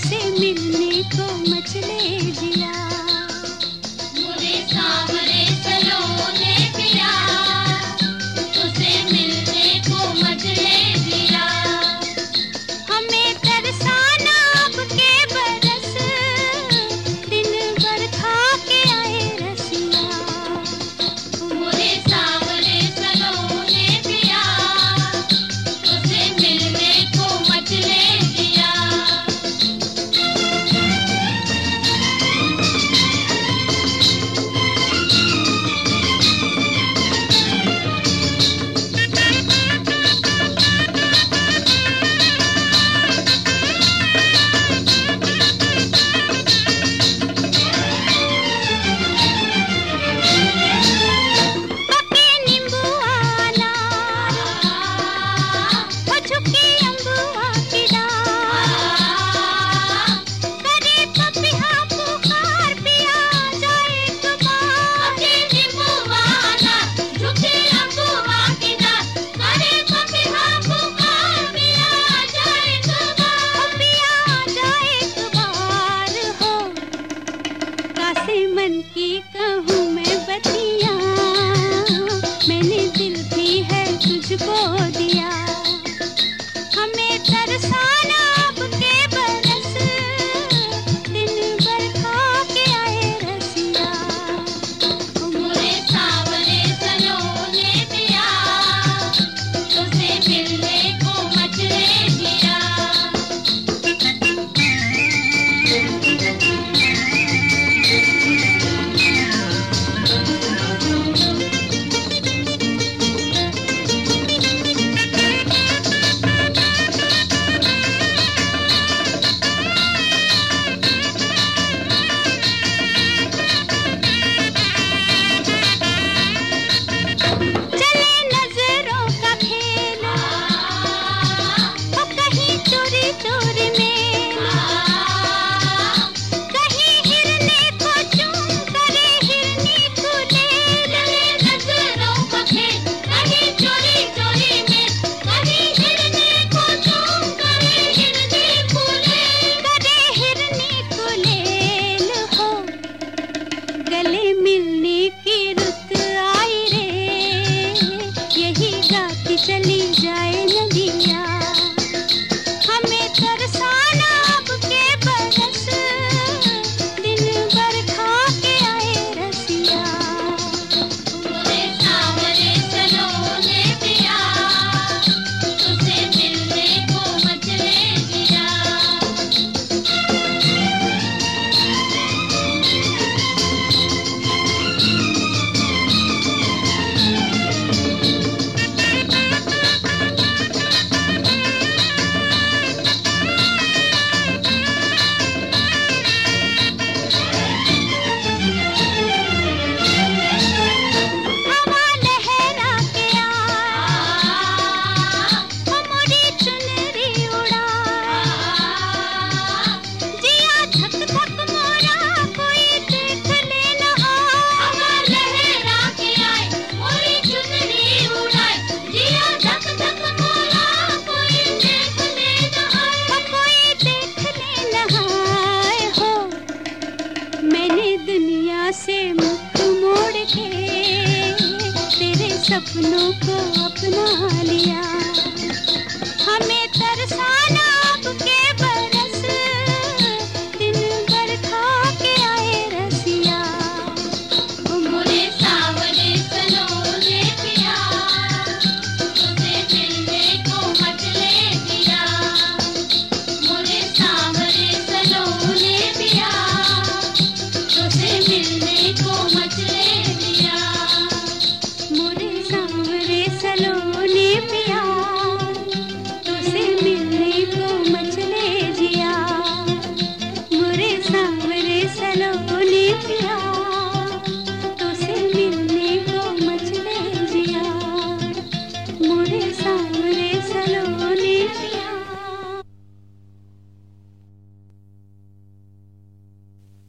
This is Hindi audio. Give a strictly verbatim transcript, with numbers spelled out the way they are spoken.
तुझसे मिलने को मचले जिया। मोरे सांवरे सलोने पिया, तुझसे मिलने को मचले जिया। हमें तरसाना अब के बरस, दिन भर खा के आए रसिया। मोरे सांवरे सलोने पिया, तुझसे मिलने को मचले जिया। पके नींबुआ अनार, वो झुकी अम्बुआ की डाल, करे पपिया पुकार पिया जाए तुम्हार। पके नींबुआ अनार, झुकी अम्बुआ की डाल, करे पपिया पुकार पिया जाए तुम्हार। पिया जाए तुम्हार हो, कासे मन की कहूँ मैं बतिया, मैंने दिल भी है तुझको दिया। हमें तरसाना अब के बरस, दिन भर खा के आए रसिया। मोरे सांवरे सलोने पिया, तुझसे मिलने को मचले जिया। चले नजरों का खेल, वो कहीं चोरी चोरी में, कहीं हिरने को चूम करे हिरनी को ले। चले नजरों का खेल, कहीं चोरी चोरी में, कहीं हिरने को चूम करे हिरनी फूले। करे हिरनी को लेल हो, गले मिलने की रुत आई रे, यही गाती चली जाए नदिया। हमें तरसाना अब के बरस, दिन भर खा के आए रसिया। मोरे सांवरे सलोने पिया, तुझसे मिलने को मचले जिया। हवा लहरा के आ, वो मोरी चुनरी उड़ा, जिया धक धक मोरा कोई देख ले न हवा आए। लहरा के आए, मोरी चुनरी उड़ाए, जिया धक धक मोरा कोई देख ले न आए। वो कोई देख ले न आए हो, मैंने दुनिया से मुख मोड़ के तेरे सपनों को अपना लिया। हमें तरसाना